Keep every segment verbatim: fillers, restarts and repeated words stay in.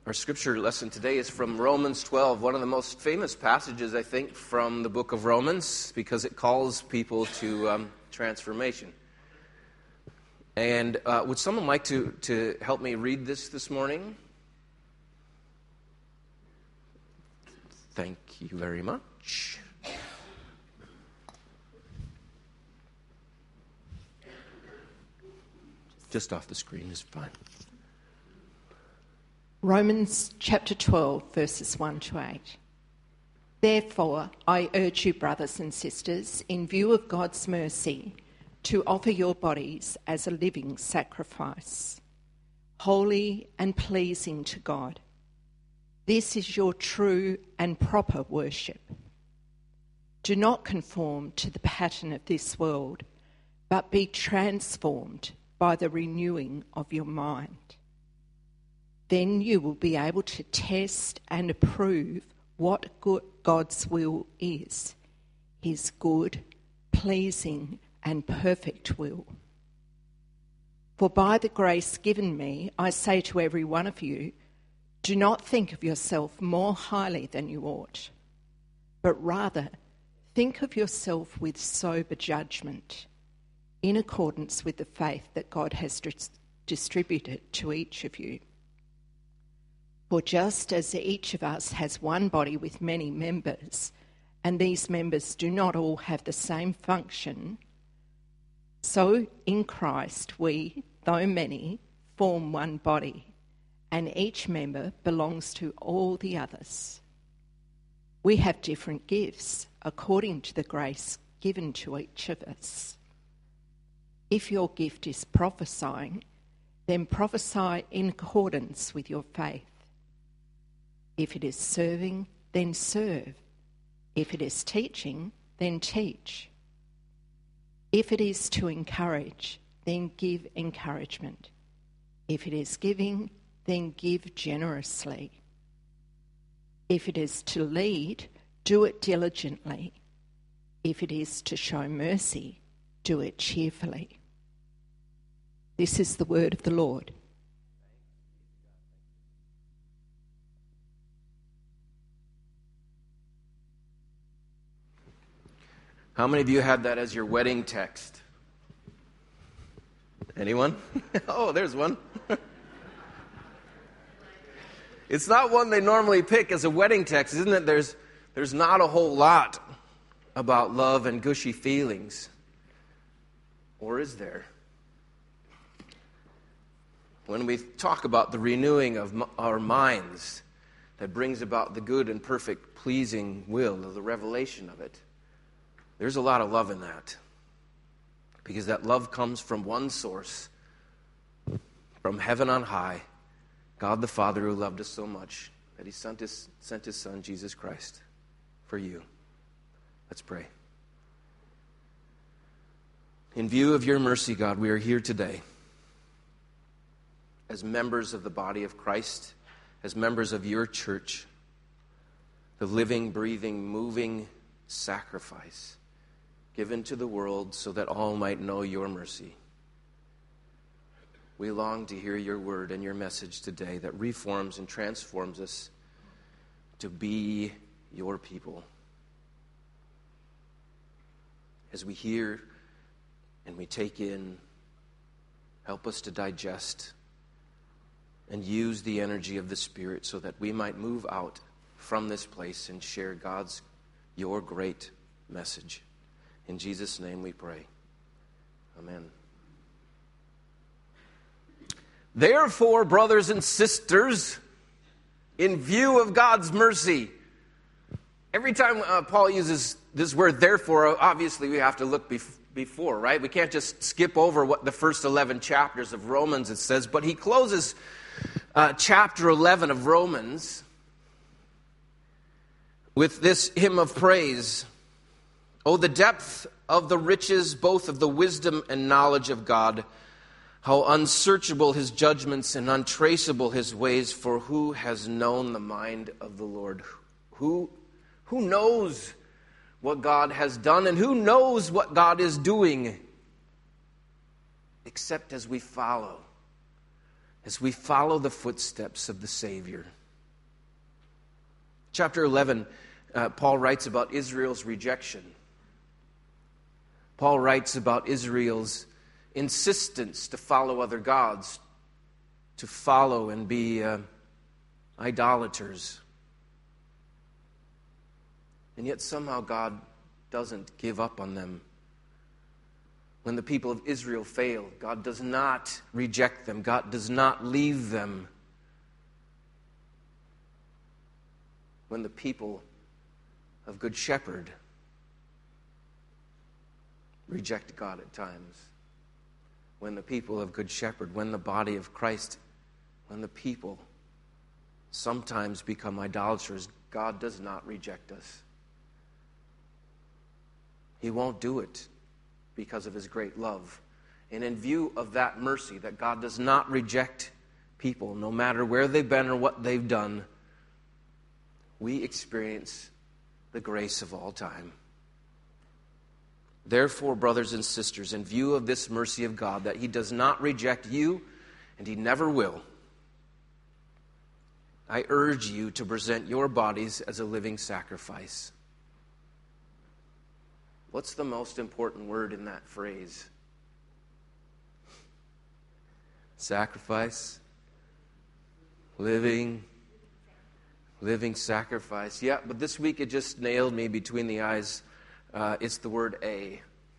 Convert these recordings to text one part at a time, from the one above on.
Our scripture lesson today is from Romans twelve, one of the most famous passages, I think, from the book of Romans, because it calls people to um, transformation. And uh, would someone like to, to help me read this this morning? Thank you very much. Just off the screen is fine. Romans chapter twelve, verses one to eight. Therefore, I urge you, brothers and sisters, in view of God's mercy, to offer your bodies as a living sacrifice, holy and pleasing to God. This is your true and proper worship. Do not conform to the pattern of this world, but be transformed by the renewing of your mind. Then you will be able to test and approve what good God's will is, his good, pleasing, and perfect will. For by the grace given me, I say to every one of you, do not think of yourself more highly than you ought, but rather think of yourself with sober judgment, in accordance with the faith that God has dis- distributed to each of you. For just as each of us has one body with many members, and these members do not all have the same function, so in Christ we, though many, form one body, and each member belongs to all the others. We have different gifts according to the grace given to each of us. If your gift is prophesying, then prophesy in accordance with your faith. If it is serving, then serve. If it is teaching, then teach. If it is to encourage, then give encouragement. If it is giving, then give generously. If it is to lead, do it diligently. If it is to show mercy, do it cheerfully. This is the word of the Lord. How many of you had that as your wedding text? Anyone? Oh, there's one. It's not one they normally pick as a wedding text, isn't it? There's, there's not a whole lot about love and gushy feelings. Or is there? When we talk about the renewing of our minds that brings about the good and perfect, pleasing will, of the revelation of it, there's a lot of love in that, because that love comes from one source, from heaven on high, God the Father, who loved us so much that he sent his, sent his Son, Jesus Christ, for you. Let's pray. In view of your mercy, God, we are here today as members of the body of Christ, as members of your church, the living, breathing, moving sacrifice given to the world so that all might know your mercy. We long to hear your word and your message today that reforms and transforms us to be your people. As we hear and we take in, help us to digest and use the energy of the Spirit so that we might move out from this place and share God's, your great message. In Jesus' name we pray. Amen. Therefore, brothers and sisters, in view of God's mercy. Every time uh, Paul uses this word therefore, obviously we have to look bef- before, right? We can't just skip over what the first eleven chapters of Romans it says, but he closes uh, chapter eleven of Romans with this hymn of praise. Oh, the depth of the riches, both of the wisdom and knowledge of God. How unsearchable his judgments and untraceable his ways. For who has known the mind of the Lord? Who, who knows what God has done, and who knows what God is doing? Except as we follow as we follow the footsteps of the Savior. Chapter eleven, uh, Paul writes about Israel's rejection. Paul writes about Israel's insistence to follow other gods, to follow and be uh, idolaters. And yet somehow God doesn't give up on them. When the people of Israel fail, God does not reject them. God does not leave them. When the people of Good Shepherd reject God at times. When the people of Good Shepherd, when the body of Christ, when the people sometimes become idolaters, God does not reject us. He won't do it because of his great love. And in view of that mercy, that God does not reject people, no matter where they've been or what they've done, we experience the grace of all time. Therefore, brothers and sisters, in view of this mercy of God, that he does not reject you, and he never will, I urge you to present your bodies as a living sacrifice. What's the most important word in that phrase? Sacrifice. Living. Living sacrifice. Yeah, but this week it just nailed me between the eyes. Uh, it's the word a.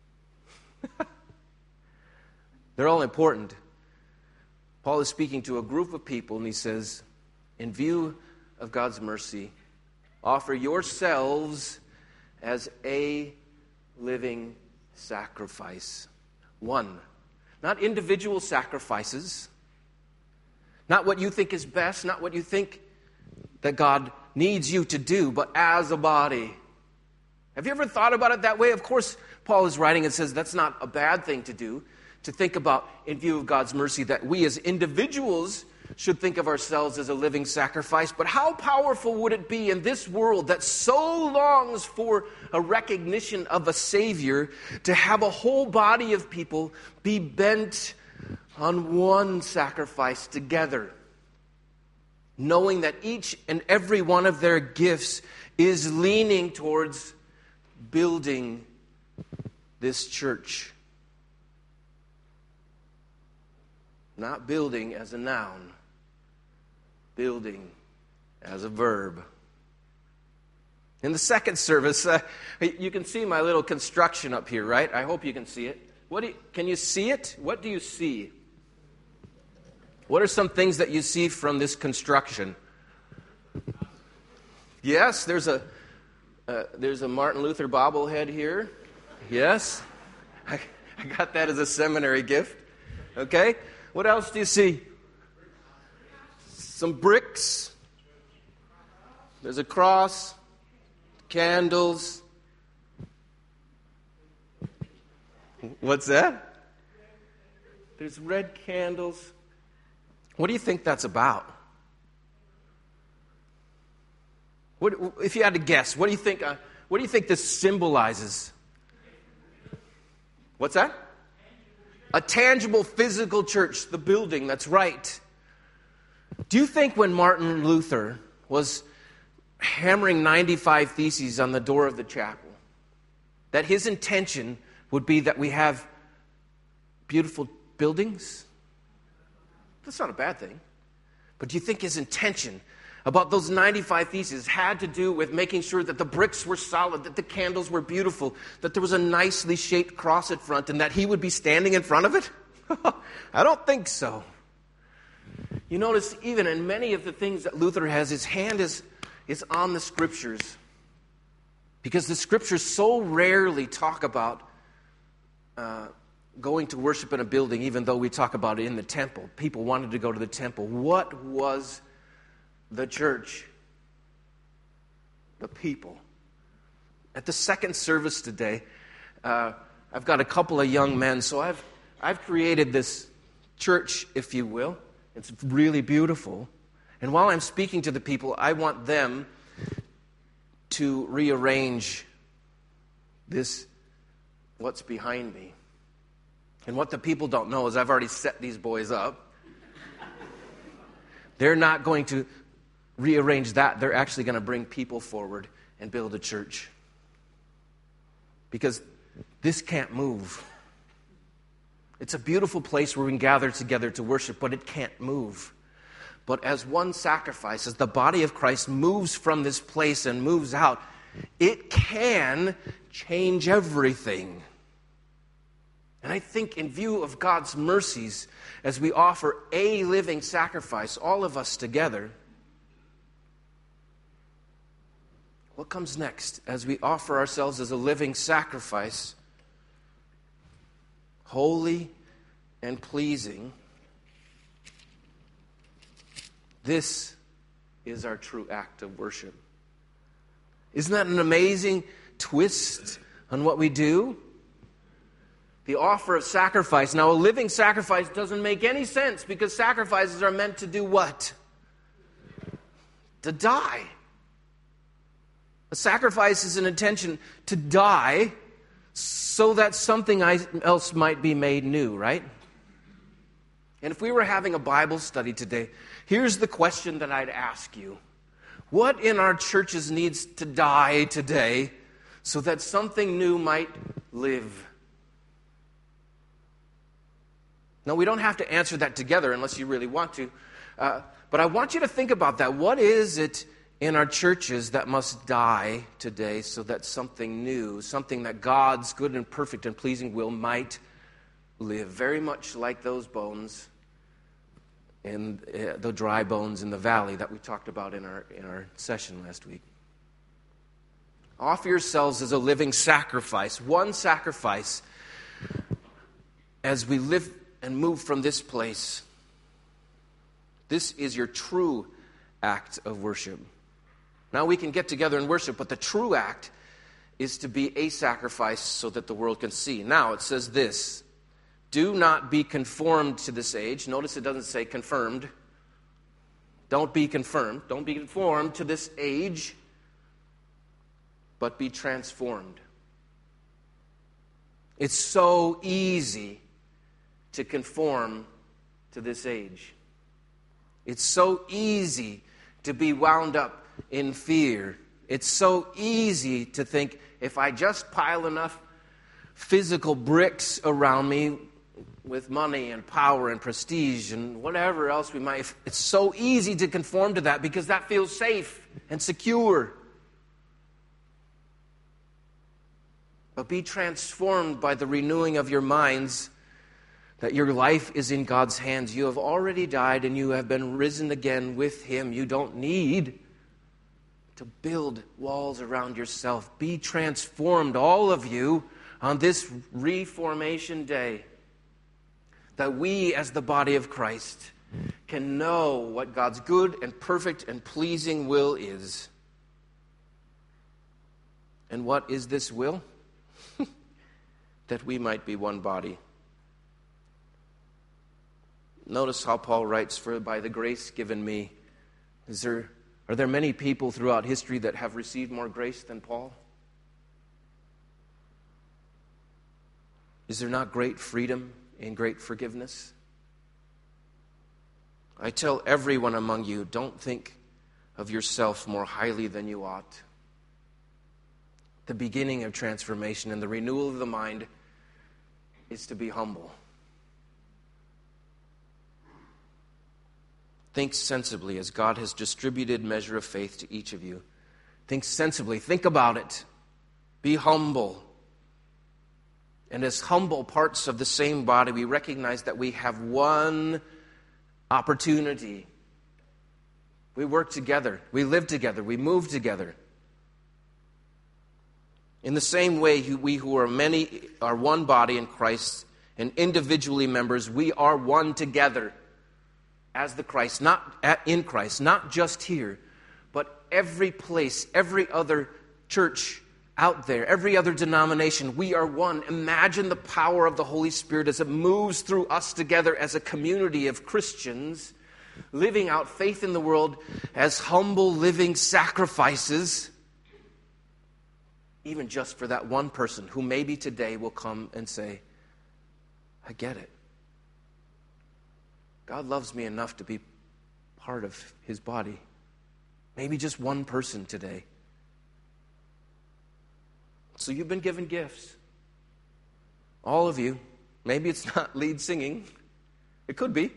They're all important. Paul is speaking to a group of people, and he says, in view of God's mercy, offer yourselves as a living sacrifice. One. Not individual sacrifices. Not what you think is best, not what you think that God needs you to do, but as a body. Have you ever thought about it that way? Of course, Paul is writing and says that's not a bad thing to do, to think about, in view of God's mercy, that we as individuals should think of ourselves as a living sacrifice. But how powerful would it be in this world that so longs for a recognition of a Savior to have a whole body of people be bent on one sacrifice together, knowing that each and every one of their gifts is leaning towards building this church. Not building as a noun, building as a verb. In the second service, uh, you can see my little construction up here, right? I hope you can see it. What do you, can you see it? What do you see? What are some things that you see from this construction? Yes, there's a uh, there's a Martin Luther bobblehead here. Yes, I, I got that as a seminary gift. Okay, what else do you see? Some bricks. There's a cross, candles. What's that? There's red candles. What do you think that's about? What, if you had to guess, what do you think? Uh, what do you think this symbolizes? What's that? A tangible, physical church, the building. That's right. Do you think when Martin Luther was hammering ninety-five Theses on the door of the chapel, that his intention would be that we have beautiful buildings? That's not a bad thing. But do you think his intention about those ninety-five Theses had to do with making sure that the bricks were solid, that the candles were beautiful, that there was a nicely shaped cross at front, and that he would be standing in front of it? I don't think so. You notice even in many of the things that Luther has, his hand is, is on the Scriptures. Because the Scriptures so rarely talk about uh, going to worship in a building, even though we talk about it in the temple. People wanted to go to the temple. What was the church? The people. At the second service today, uh, I've got a couple of young men, so I've I've created this church, if you will. It's really beautiful. And while I'm speaking to the people, I want them to rearrange this, what's behind me. And what the people don't know is I've already set these boys up. They're not going to rearrange that. They're actually going to bring people forward and build a church. Because this can't move. It's a beautiful place where we can gather together to worship, but it can't move. But as one sacrifice, as the body of Christ moves from this place and moves out, it can change everything. And I think in view of God's mercies, as we offer a living sacrifice, all of us together, what comes next as we offer ourselves as a living sacrifice, holy and pleasing? This is our true act of worship. Isn't that an amazing twist on what we do? The offer of sacrifice. Now, a living sacrifice doesn't make any sense because sacrifices are meant to do what? To die. A sacrifice is an intention to die so that something else might be made new, right? And if we were having a Bible study today, here's the question that I'd ask you. What in our churches needs to die today so that something new might live? Now, we don't have to answer that together unless you really want to. Uh, but I want you to think about that. What is it in our churches that must die today so that something new, something that God's good and perfect and pleasing will might live? Very much like those bones, in uh, the dry bones in the valley that we talked about in our, in our session last week. Offer yourselves as a living sacrifice, one sacrifice, as we live and move from this place. This is your true act of worship. Now we can get together and worship, but the true act is to be a sacrifice so that the world can see. Now it says this, do not be conformed to this age. Notice it doesn't say confirmed. Don't be confirmed. Don't be conformed to this age, but be transformed. It's so easy to conform to this age. It's so easy to be wound up in fear. It's so easy to think, if I just pile enough physical bricks around me with money and power and prestige and whatever else we might, it's so easy to conform to that because that feels safe and secure. But be transformed by the renewing of your minds, that your life is in God's hands. You have already died and you have been risen again with Him. You don't need to build walls around yourself. Be transformed, all of you, on this Reformation Day, that we as the body of Christ can know what God's good and perfect and pleasing will is. And what is this will? That we might be one body. Notice how Paul writes, for by the grace given me. Is there, are there many people throughout history that have received more grace than Paul? Is there not great freedom and great forgiveness? I tell everyone among you, don't think of yourself more highly than you ought. The beginning of transformation and the renewal of the mind is to be humble. Think sensibly as God has distributed measure of faith to each of you. Think sensibly. Think about it. Be humble. And as humble parts of the same body, we recognize that we have one opportunity. We work together. We live together. We move together. In the same way, we who are many are one body in Christ, and individually members, we are one together. As the Christ, not in Christ, not just here, but every place, every other church out there, every other denomination, we are one. Imagine the power of the Holy Spirit as it moves through us together as a community of Christians, living out faith in the world as humble living sacrifices, even just for that one person who maybe today will come and say, I get it. God loves me enough to be part of his body. Maybe just one person today. So you've been given gifts. All of you. Maybe it's not lead singing. It could be.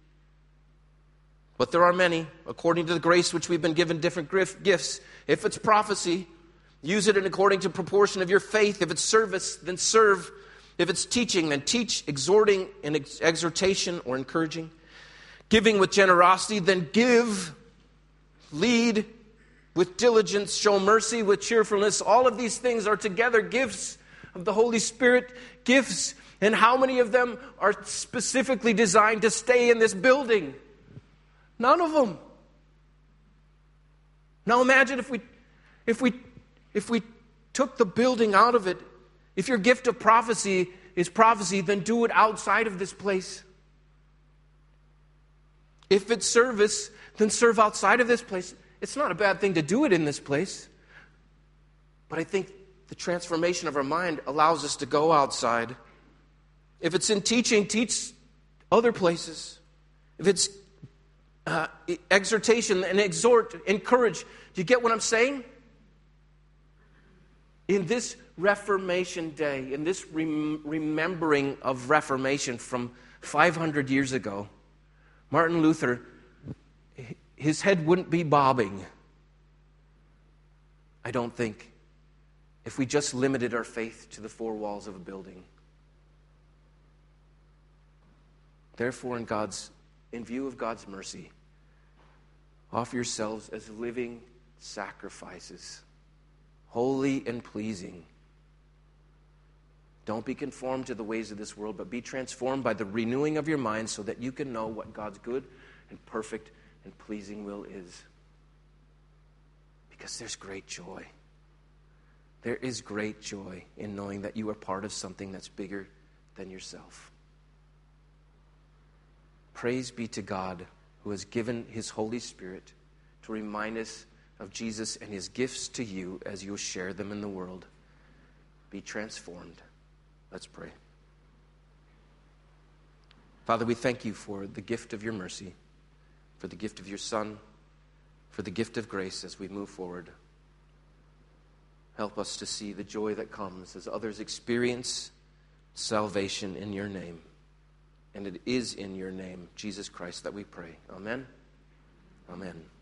But there are many, according to the grace which we've been given different gifts. If it's prophecy, use it in according to proportion of your faith. If it's service, then serve. If it's teaching, then teach, exhorting and ex- exhortation or encouraging. Giving with generosity, then give. Lead with diligence, show mercy with cheerfulness. All of these things are together gifts of the Holy Spirit, gifts. And how many of them are specifically designed to stay in this building? None of them. Now imagine if we if we if we took the building out of it. If your gift of prophecy is prophecy, then do it outside of this place. If it's service, then serve outside of this place. It's not a bad thing to do it in this place. But I think the transformation of our mind allows us to go outside. If it's in teaching, teach other places. If it's uh, exhortation and exhort, encourage. Do you get what I'm saying? In this Reformation Day, in this rem- remembering of Reformation from five hundred years ago, Martin Luther, his head wouldn't be bobbing, I don't think, if we just limited our faith to the four walls of a building. Therefore, in God's, in view of God's mercy, offer yourselves as living sacrifices, holy and pleasing. Don't be conformed to the ways of this world, but be transformed by the renewing of your mind so that you can know what God's good and perfect and pleasing will is. Because there's great joy. There is great joy in knowing that you are part of something that's bigger than yourself. Praise be to God who has given his Holy Spirit to remind us of Jesus and his gifts to you as you share them in the world. Be transformed. Let's pray. Father, we thank you for the gift of your mercy, for the gift of your Son, for the gift of grace as we move forward. Help us to see the joy that comes as others experience salvation in your name. And it is in your name, Jesus Christ, that we pray. Amen. Amen.